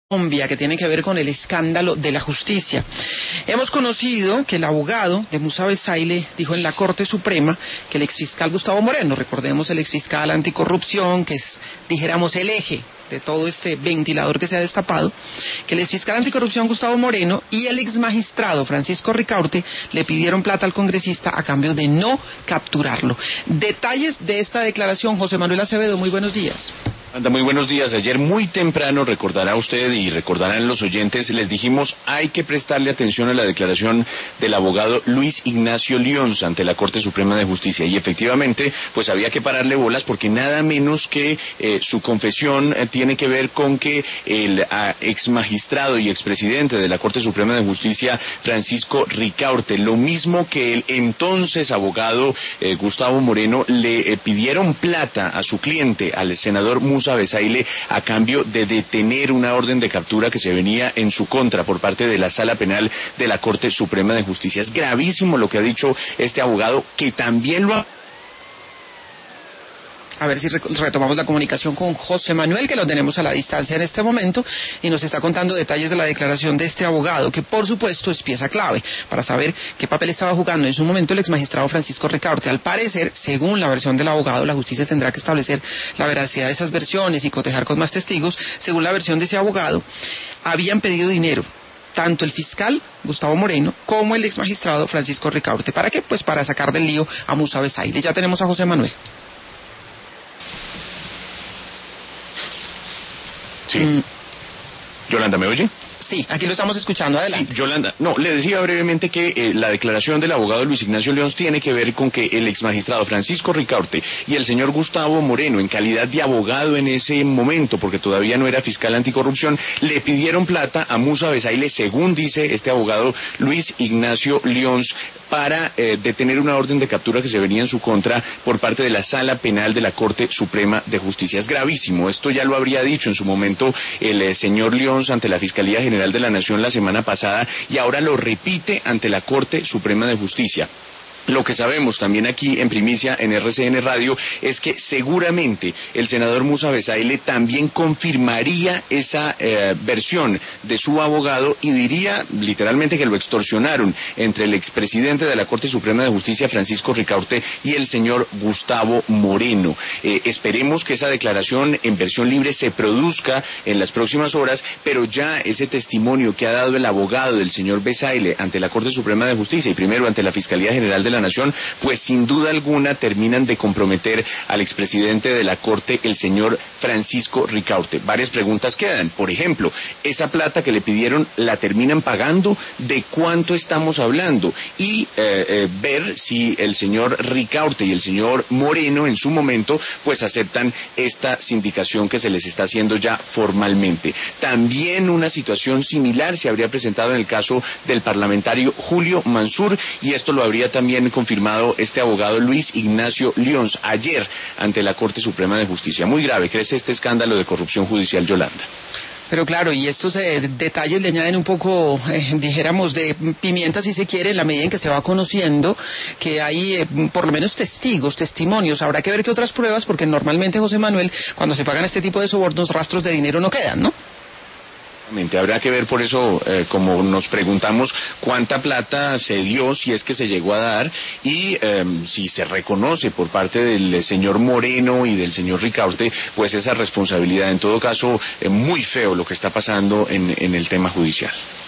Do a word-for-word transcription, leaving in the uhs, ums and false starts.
Colombia, que tiene que ver con el escándalo de la justicia. Hemos conocido que el abogado de Musa Bezayle dijo en la Corte Suprema que el exfiscal Gustavo Moreno, recordemos el exfiscal anticorrupción, que es, dijéramos, el eje de todo este ventilador que se ha destapado, que el exfiscal anticorrupción Gustavo Moreno y el exmagistrado Francisco Ricaurte le pidieron plata al congresista a cambio de no capturarlo. Detalles de esta declaración, José Manuel Acevedo, muy buenos días. Anda, muy buenos días. Ayer muy temprano, recordará usted y recordarán los oyentes, les dijimos hay que prestarle atención a la declaración del abogado Luis Ignacio Lions ante la Corte Suprema de Justicia. Y efectivamente, pues había que pararle bolas porque nada menos que eh, su confesión eh, tiene que ver con que el ah, ex magistrado y expresidente de la Corte Suprema de Justicia, Francisco Ricaurte, lo mismo que el entonces abogado eh, Gustavo Moreno, le eh, pidieron plata a su cliente, al senador Musa Bezayle, a cambio de detener una orden de captura que se venía en su contra por parte de la Sala Penal de la Corte Suprema de Justicia. Es gravísimo lo que ha dicho este abogado, que también lo ha... A ver si retomamos la comunicación con José Manuel, que lo tenemos a la distancia en este momento, y nos está contando detalles de la declaración de este abogado, que por supuesto es pieza clave para saber qué papel estaba jugando en su momento el exmagistrado Francisco Ricaurte. Al parecer, según la versión del abogado, la justicia tendrá que establecer la veracidad de esas versiones y cotejar con más testigos. Según la versión de ese abogado, habían pedido dinero tanto el fiscal Gustavo Moreno como el exmagistrado Francisco Ricaurte. ¿Para qué? Pues para sacar del lío a Musa Bezayle. Ya tenemos a José Manuel. Sí. Mm. Yolanda, ¿me oye? Sí, aquí lo estamos escuchando, adelante. Sí, Yolanda, no, le decía brevemente que eh, la declaración del abogado Luis Ignacio Lions tiene que ver con que el exmagistrado Francisco Ricaurte y el señor Gustavo Moreno, en calidad de abogado en ese momento, porque todavía no era fiscal anticorrupción, le pidieron plata a Musa Bezayle, según dice este abogado Luis Ignacio Lions, para eh, detener una orden de captura que se venía en su contra por parte de la Sala Penal de la Corte Suprema de Justicia. Es gravísimo, esto ya lo habría dicho en su momento el eh, señor Lions ante la Fiscalía General de la Nación la semana pasada y ahora lo repite ante la Corte Suprema de Justicia. Lo que sabemos también aquí en primicia en R C N Radio es que seguramente el senador Musa Bezayle también confirmaría esa eh, versión de su abogado y diría literalmente que lo extorsionaron entre el expresidente de la Corte Suprema de Justicia, Francisco Ricaurte, y el señor Gustavo Moreno. Eh, esperemos que esa declaración en versión libre se produzca en las próximas horas, pero ya ese testimonio que ha dado el abogado del señor Bezayle ante la Corte Suprema de Justicia y primero ante la Fiscalía General de la Nación, pues sin duda alguna terminan de comprometer al expresidente de la Corte, el señor Francisco Ricaurte. Varias preguntas quedan. Por ejemplo, esa plata que le pidieron, ¿la terminan pagando? ¿De cuánto estamos hablando? Y eh, eh, ver si el señor Ricaurte y el señor Moreno en su momento pues aceptan esta sindicación que se les está haciendo ya formalmente. También una situación similar se habría presentado en el caso del parlamentario Julio Mansur, y esto lo habría también confirmado este abogado Luis Ignacio Lions ayer ante la Corte Suprema de Justicia. Muy grave crece este escándalo de corrupción judicial, Yolanda. Pero claro, y estos eh, detalles le añaden un poco, eh, dijéramos, de pimienta, si se quiere, en la medida en que se va conociendo que hay eh, por lo menos testigos, testimonios. Habrá que ver qué otras pruebas, porque normalmente, José Manuel, cuando se pagan este tipo de sobornos, rastros de dinero no quedan, ¿no? Habrá que ver por eso, eh, como nos preguntamos, cuánta plata se dio, si es que se llegó a dar, y eh, si se reconoce por parte del señor Moreno y del señor Ricaurte, pues esa responsabilidad. En todo caso, eh, muy feo lo que está pasando en, en el tema judicial.